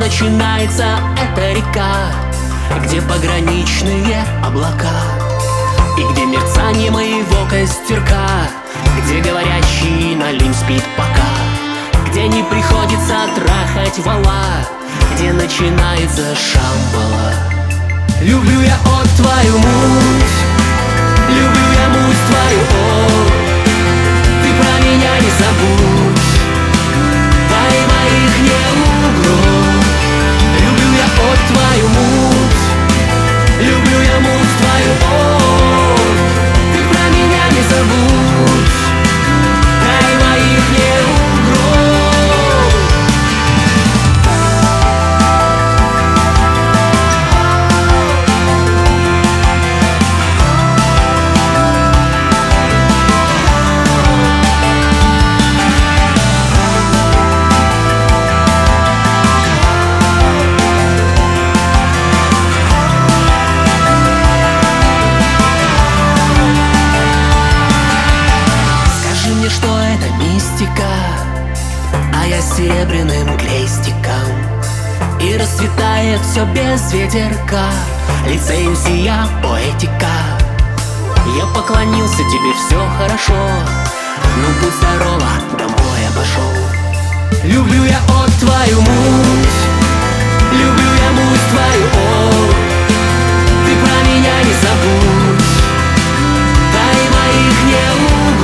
начинается эта река, где пограничные облака, и где мерцание моего костерка, где говорящий налим спит пока, где не приходится трахать вала, где начинается Шамбала. Люблю я от твою муть, люблю я муть твою, о, ты про меня не забудь, дай моих не угробь. Люблю я от твою муть, люблю я муть твою, о, ты про меня не забудь, дай моих не угробь. А я серебряным крестиком, и расцветает все без ветерка, лицеем сия поэтика. Я поклонился тебе, все хорошо, ну будь здорова, домой я пошел. Люблю я от твоей